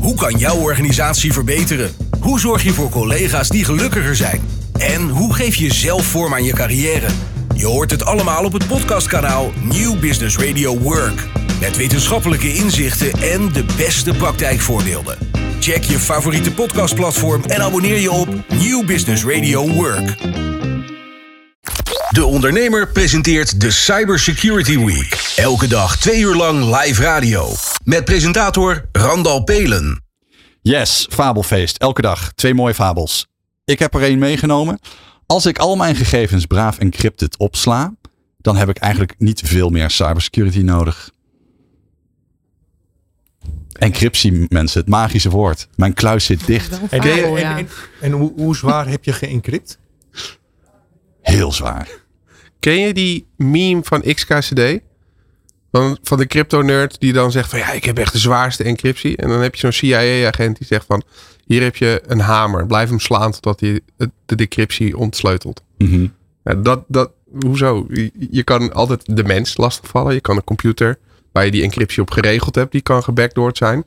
Hoe kan jouw organisatie verbeteren? Hoe zorg je voor collega's die gelukkiger zijn? En hoe geef je zelf vorm aan je carrière? Je hoort het allemaal op het podcastkanaal New Business Radio Work. Met wetenschappelijke inzichten en de beste praktijkvoorbeelden. Check je favoriete podcastplatform en abonneer je op New Business Radio Work. De Ondernemer presenteert de Cybersecurity Week. Elke dag 2 uur lang live radio. Met presentator Randal Pelen. Yes, fabelfeest. Elke dag 2 mooie fabels. Ik heb er 1 meegenomen. Als ik al mijn gegevens braaf encrypted opsla, dan heb ik eigenlijk niet veel meer cybersecurity nodig. Encryptie, mensen, het magische woord. Mijn kluis zit dicht. En hoe zwaar heb je geëncrypt? Heel zwaar. Ken je die meme van XKCD? Van de crypto-nerd die dan zegt van ja, ik heb echt de zwaarste encryptie. En dan heb je zo'n CIA-agent die zegt van hier heb je een hamer. Blijf hem slaan totdat hij de decryptie ontsleutelt. Mm-hmm. Ja, hoezo? Je kan altijd de mens lastigvallen. Je kan een computer waar je die encryptie op geregeld hebt, die kan gebackdoored zijn.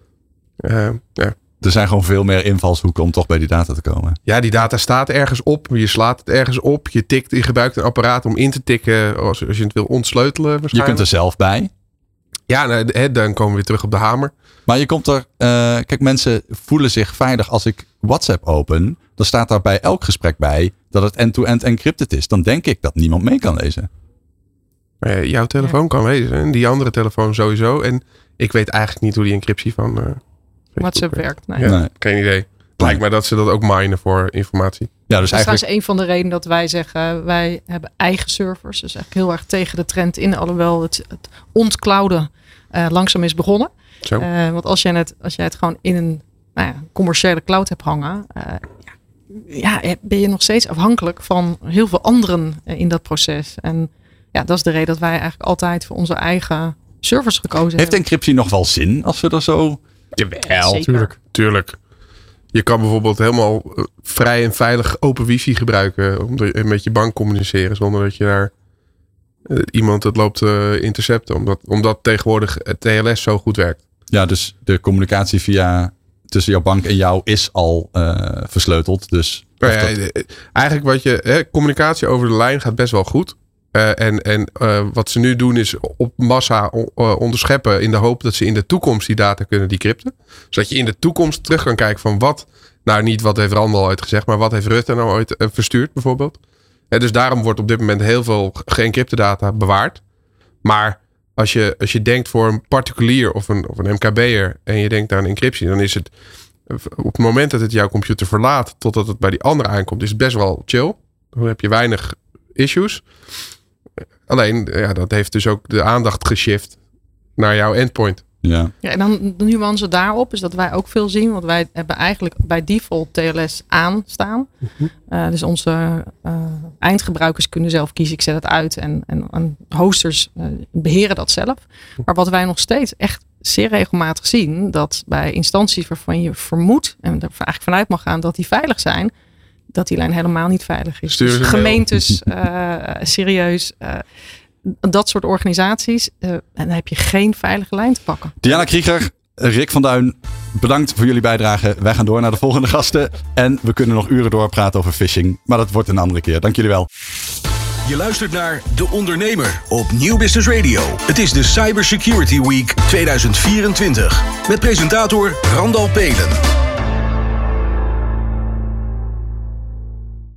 Ja. Er zijn gewoon veel meer invalshoeken om toch bij die data te komen. Ja, die data staat ergens op. Je slaat het ergens op. Je gebruikt een apparaat om in te tikken als je het wil ontsleutelen waarschijnlijk. Je kunt er zelf bij. Ja, dan komen we weer terug op de hamer. Maar je komt er... kijk, mensen voelen zich veilig als ik WhatsApp open. Dan staat daar bij elk gesprek bij dat het end-to-end encrypted is. Dan denk ik dat niemand mee kan lezen. Jouw telefoon kan lezen. En die andere telefoon sowieso. En ik weet eigenlijk niet hoe die encryptie van... WhatsApp werkt. Nee. Ja, geen idee. Het lijkt mij dat ze dat ook minen voor informatie. Ja, dus dat is eigenlijk... trouwens een van de redenen dat wij zeggen, wij hebben eigen servers. Dus eigenlijk heel erg tegen de trend in. Alhoewel het ontclouden langzaam is begonnen. Want als jij het gewoon in een commerciële cloud hebt hangen, ben je nog steeds afhankelijk van heel veel anderen in dat proces. En ja, dat is de reden dat wij eigenlijk altijd voor onze eigen servers gekozen hebben. Heeft encryptie nog wel zin als we er zo... Jawel, tuurlijk. Je kan bijvoorbeeld helemaal vrij en veilig open wifi gebruiken om met je bank communiceren zonder dat je daar iemand het loopt intercepten. Omdat tegenwoordig het TLS zo goed werkt. Ja, dus de communicatie tussen jouw bank en jou is al versleuteld. Dus eigenlijk communicatie over de lijn gaat best wel goed. Wat ze nu doen is op massa onderscheppen in de hoop dat ze in de toekomst die data kunnen decrypten. Zodat je in de toekomst terug kan kijken van niet wat heeft Randal ooit gezegd, maar wat heeft Rutte nou ooit verstuurd bijvoorbeeld. Dus daarom wordt op dit moment heel veel geëncrypte data bewaard. Maar als je denkt voor een particulier of een MKB'er en je denkt aan encryptie, dan is het op het moment dat het jouw computer verlaat totdat het bij die andere aankomt, is het best wel chill. Dan heb je weinig issues. Alleen, dat heeft dus ook de aandacht geshift naar jouw endpoint. Ja, en dan de nuance daarop is dat wij ook veel zien. Want wij hebben eigenlijk bij default TLS aanstaan. Dus onze eindgebruikers kunnen zelf kiezen. Ik zet het uit en hosters beheren dat zelf. Maar wat wij nog steeds echt zeer regelmatig zien, dat bij instanties waarvan je vermoedt en er eigenlijk vanuit mag gaan dat die veilig zijn, dat die lijn helemaal niet veilig is. Dus gemeentes, serieus, dat soort organisaties. En dan heb je geen veilige lijn te pakken. Diana Krieger, Rick van Duin, bedankt voor jullie bijdrage. Wij gaan door naar de volgende gasten. En we kunnen nog uren doorpraten over phishing. Maar dat wordt een andere keer. Dank jullie wel. Je luistert naar De Ondernemer op New Business Radio. Het is de Cybersecurity Week 2024. Met presentator Randal Pelen.